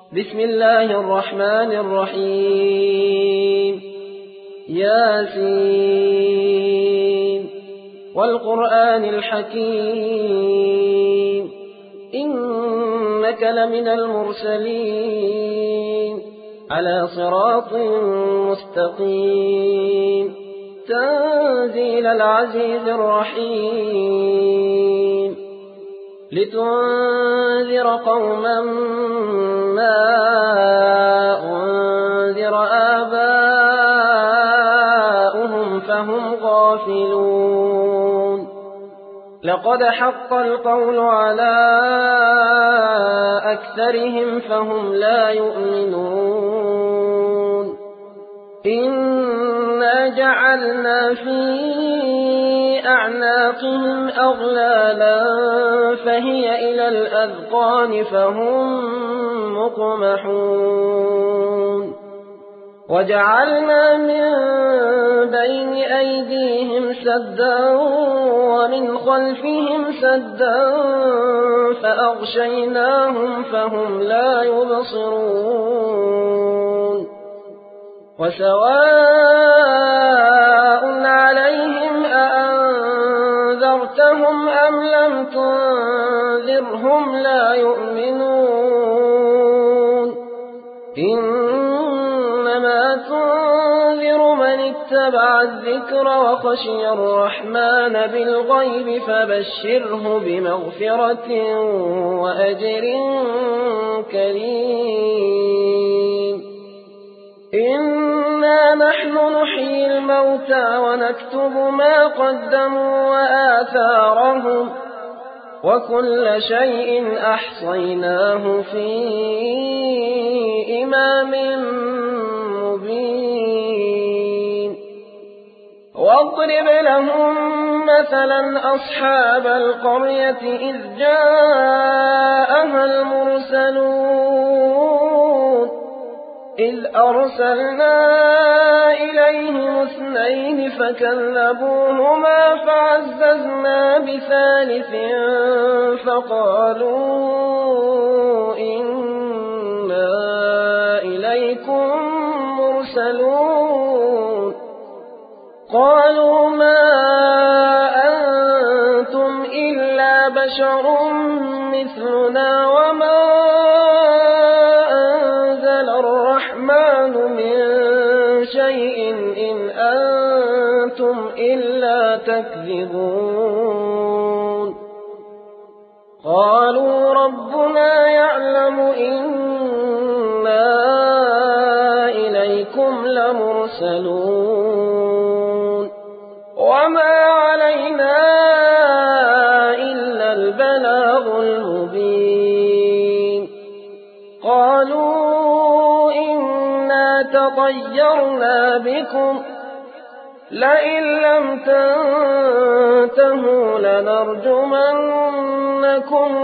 بسم الله الرحمن الرحيم ياسين والقرآن الحكيم إنك لمن المرسلين على صراط مستقيم تنزيل العزيز الرحيم لتنذر قوما ما أنذر آباؤهم فهم غافلون لقد حق القول على أكثرهم فهم لا يؤمنون إنا جعلنا في أعناقهم أغلالا فهي إلى الأذقان فهم مقمحون وجعلنا من بين أيديهم سدا ومن خلفهم سدا فأغشيناهم فهم لا يبصرون وسواء عليهم أأنذرتهم أم لم تنذرهم لا يؤمنون إنما تنذر من اتبع الذكر وخشي الرحمن بالغيب فبشره بمغفرة وأجر كريم إنا نحن نحيي الموتى ونكتب ما قدموا وآثارهم وكل شيء أحصيناه في إمام مبين واضرب لهم مثلا أصحاب القرية إذ جاءها المرسلون إذ أرسلنا إليهم 2 فكذبوهما فعززنا بثالث فقالوا إنا إليكم مرسلون قالوا ما أنتم إلا بشر مثلنا وما شيء إن أنتم إلا تكذبون قالوا ربنا يعلم إنا إليكم لمرسلون وما علينا إلا البلاغ المبين قالوا تطيرنا بكم لئن لم تنتهوا لنرجمنكم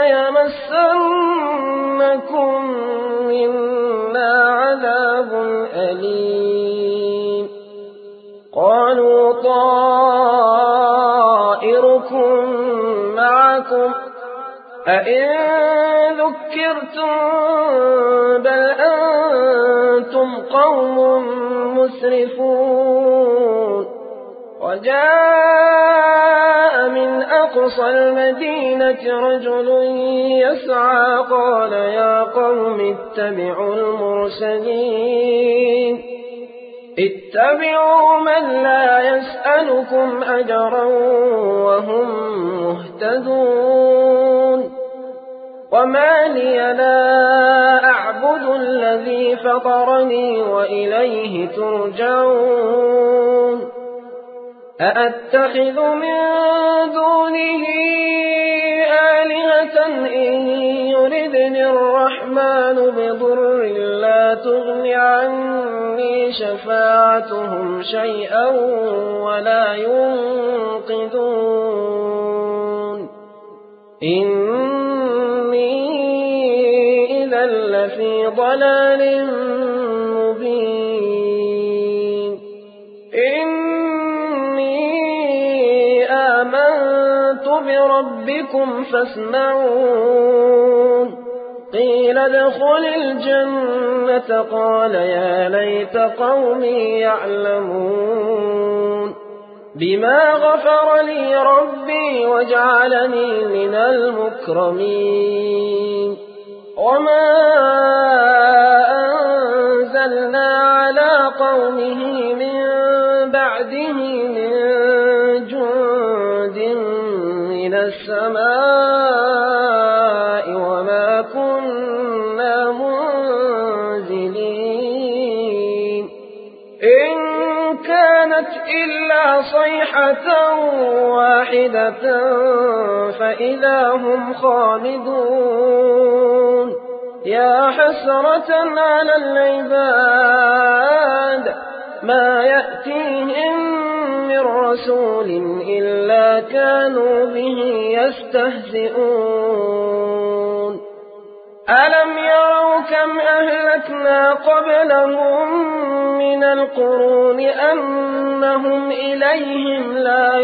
وليمسنكم منا عذاب أليم قالوا طائركم معكم أئن ذكرتم بل أنتم قوم مسرفون وجاء من أقصى المدينة رجل يسعى قال يا قوم اتبعوا المرسلين اتبعوا من لا يسألكم أجرا وهم مهتدون وما لي لا أعبد الذي فطرني وإليه ترجعون أأتخذ من دونه آلهة إن يردني الرحمن بضر لا تغن عني شفاعتهم شيئا ولا ينقذون إذا لفي ضلال مبين إني آمنت بربكم فاسمعون قيل ادخل الجنة قال يا ليت قومي يعلمون بما غفر لي ربي وجعلني من المكرمين وما أنزلنا على قومه من بعده من جند من السماء وما كنا منزلين إن كانت إلا صيحة واحدة فإذا هم خامدون يا حسرة على العباد ما يأتيهم من رسول إلا كانوا به يستهزئون ألم يروا كم أهلكنا قبلهم من القرون أنهم إليهم لا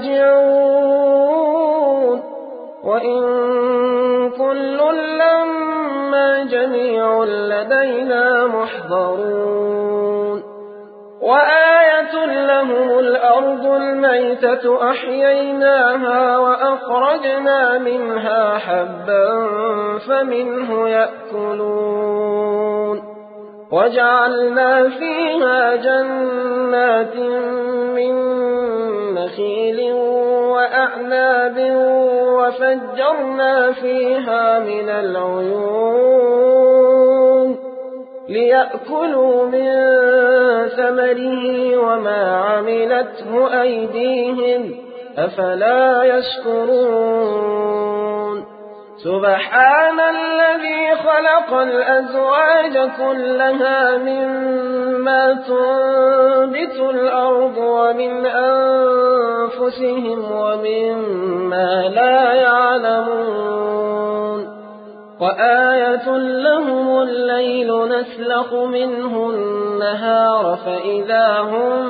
يرجعون وإن كل لما جميع لدينا محضرون وآية لهم الأرض الميتة أحييناها وأخرجنا منها حبا فمنه يأكلون وجعلنا فيها جنات من نخيل وأعناب وفجرنا فيها من العيون ليأكلوا من ثمره وما عملته أيديهم أفلا يشكرون سبحان الذي خلق الأزواج كلها مما تنبت الأرض ومن أنفسهم ومما لا يعلمون وآية لهم الليل نسلخ منه النهار فإذا هم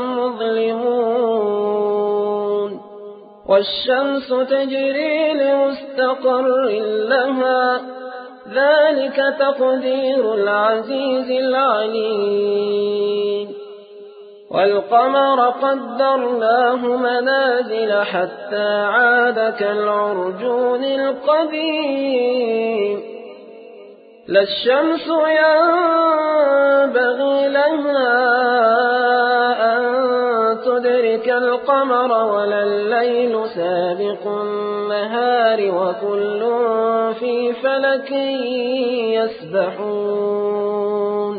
مظلمون والشمس تجري لمستقر لها ذلك تقدير العزيز العليم والقمر قدرناه منازل حتى عاد كالعرجون القديم لا الشمس ينبغي لها أن تدرك القمر ولا الليل سابق النهار وكل في فلك يسبحون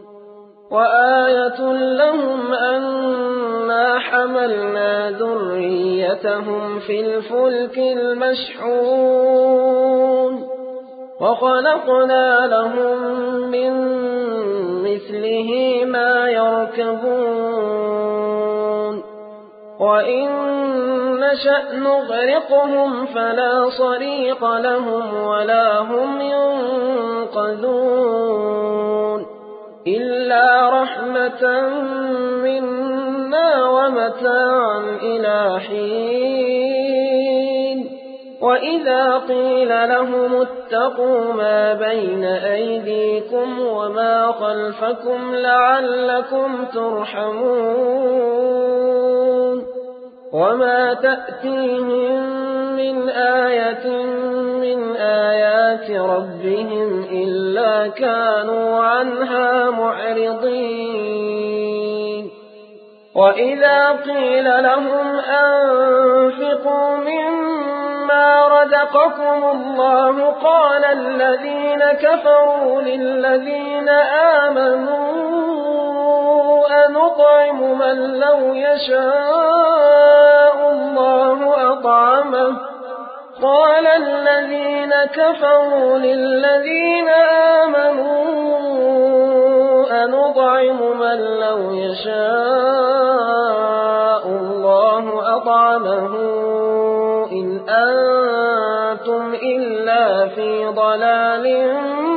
وآية لهم أنا حملنا ذريتهم في الفلك المشحون وخلقنا لهم من مثله ما يركبون وإن نشأ نغرقهم فلا صريخ لهم ولا هم ينقذون إلا رحمة منا ومتاعا إلى حين وإذا قيل لهم اتقوا ما بين أيديكم وما خلفكم لعلكم ترحمون وما تأتيهم من آية من آيات ربهم إلا كانوا عنها معرضين وإذا قيل لهم أنفقوا مما رزقكم الله قال الذين كفروا للذين آمنوا أنطعم من لو يشاء الله أطعمه قال الذين كفروا للذين آمنوا أنطعم من لو يشاء الله أطعمه إن أنتم إلا في ضلال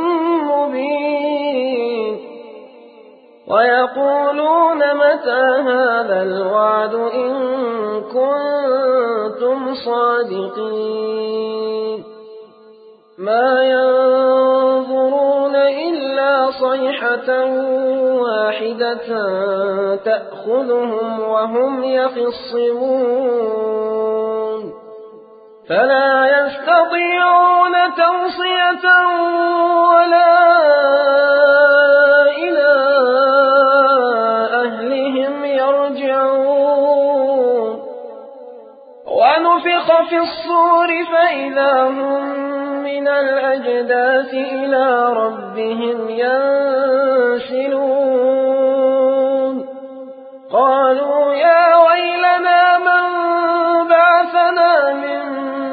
مبين ويقولون متى هذا الوعد إن كنتم صادقين ما ينظرون إلا صيحة واحدة تأخذهم وهم يخصمون فلا يستطيعون توصية ولا إلى أهلهم يرجعون ونفخ في الصور فإذا هم من الأجداث إلى ربهم ينسلون قالوا يا ويلنا من بعثنا من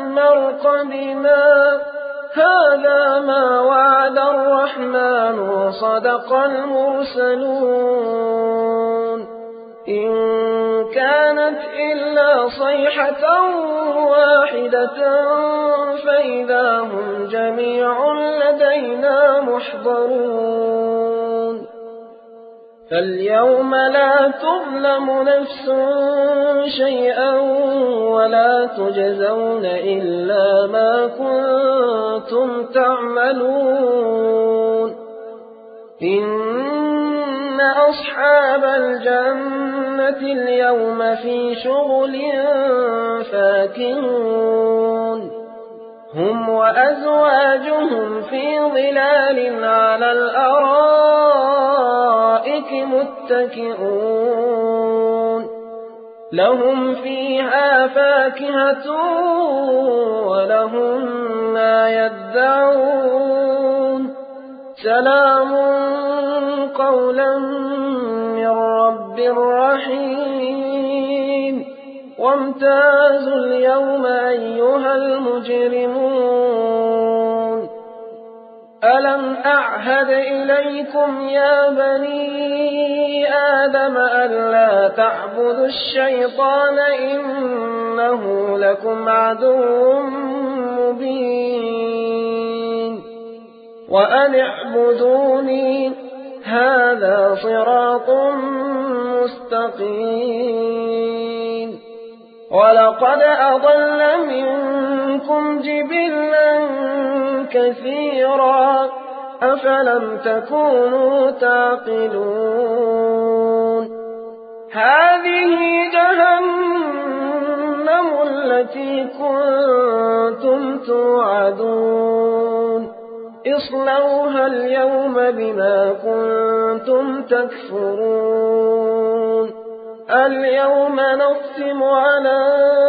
مرقدنا هذا ما وعد الرحمن وصدق المرسلون إن كانت إلا صيحة واحدة فإذا هم جميع لدينا محضرون فاليوم لا تظلم نفس شيئا ولا تجزون إلا ما كنتم تعملون إن أصحاب الجنة اليوم في شغل فاكهون هم وأزواجهم في ظلال على الأرائك متكئون لهم فيها فاكهة ولهم ما يدعون سلام قولا من رب رحيم وامتازوا اليوم أيها المجرمون ألم أعهد إليكم يا بني آدم ألا تعبدوا الشيطان إنه لكم عدو مبين وأن اعبدوني هذا صراط مستقيم ولقد أضل منكم جبلا كثيرا أفلم تكونوا تعقلون هذه جهنم التي كنتم توعدون اصلوها اليوم بما كنتم تكفرون اليوم نختم على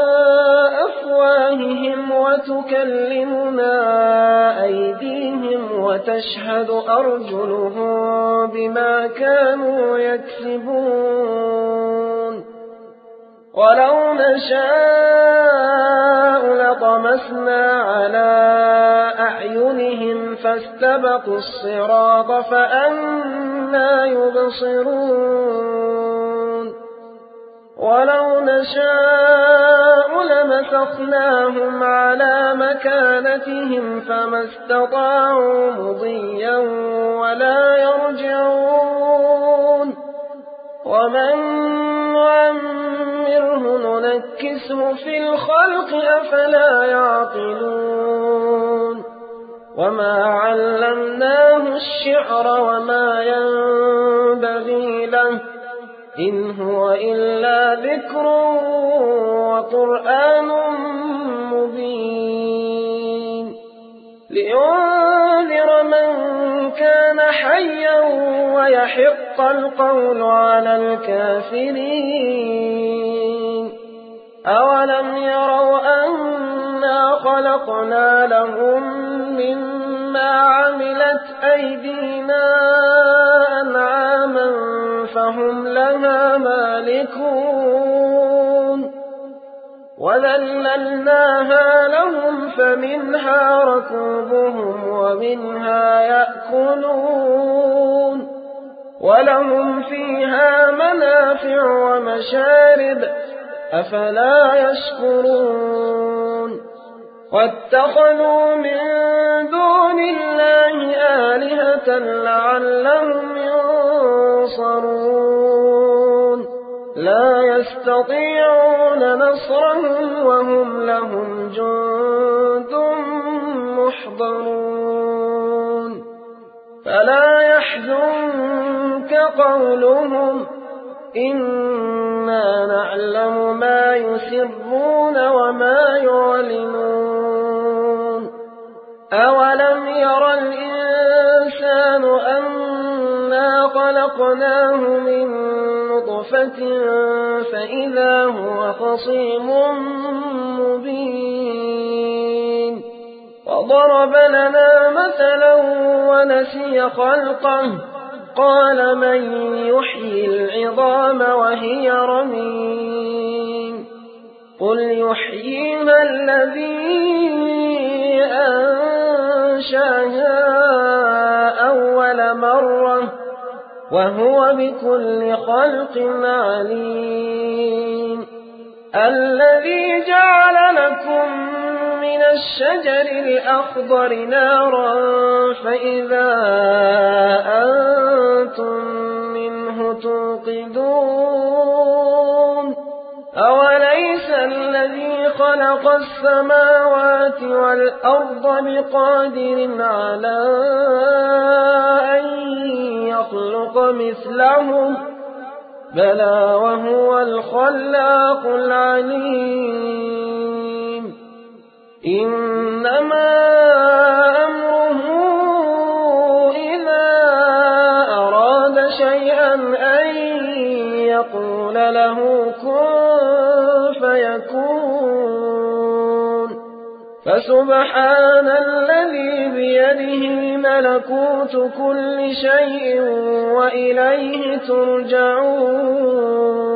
أفواههم وتكلمنا أيديهم وتشهد أرجلهم بما كانوا يكسبون ولو نشاء لطمسنا على أعينهم فاستبقوا الصراط فأنى يبصرون ولو نشاء لمسخناهم على مكانتهم فما استطاعوا مضيا ولا يرجعون ومن نعمره ننكسه في الخلق أفلا يعقلون وما علمناه الشعر وما ينبغي له إن هو إلا ذكر وقرآن مبين لينذر من كان حيا ويحق القول على الكافرين أولم يروا أنا خلقنا لهم مما عملت أيدينا أنعاما فهم لها مالكون وذللناها لهم فمنها ركوبهم ومنها يأكلون ولهم فيها منافع ومشارب أفلا يشكرون واتخذوا من دون الله آلهة لعلهم ينصرون لا يستطيعون نصرهم وهم لهم جند يحضرون فلا يحزنك قولهم إنا نعلم ما يسرون وما يعلنون أولم ير الإنسان أنا خلقناه من نطفة فإذا هو خصيم مبين وضرب لنا مثلا ونسي خلقه قال من يحيي العظام وهي رميم قل يحييها الذي أنشأها أول مرة وهو بكل خلق عليم الذي جعل لكم من الشجر الأخضر نارا فإذا أنتم منه توقدون أوليس الذي خلق السماوات والأرض بقادر على أن يخلق مثلهم بلى وهو الخلاق العليم إنما أمره إذا أراد شيئا أن يقول له كن فيكون فسبحان الذي بيده ملكوت كل شيء وإليه ترجعون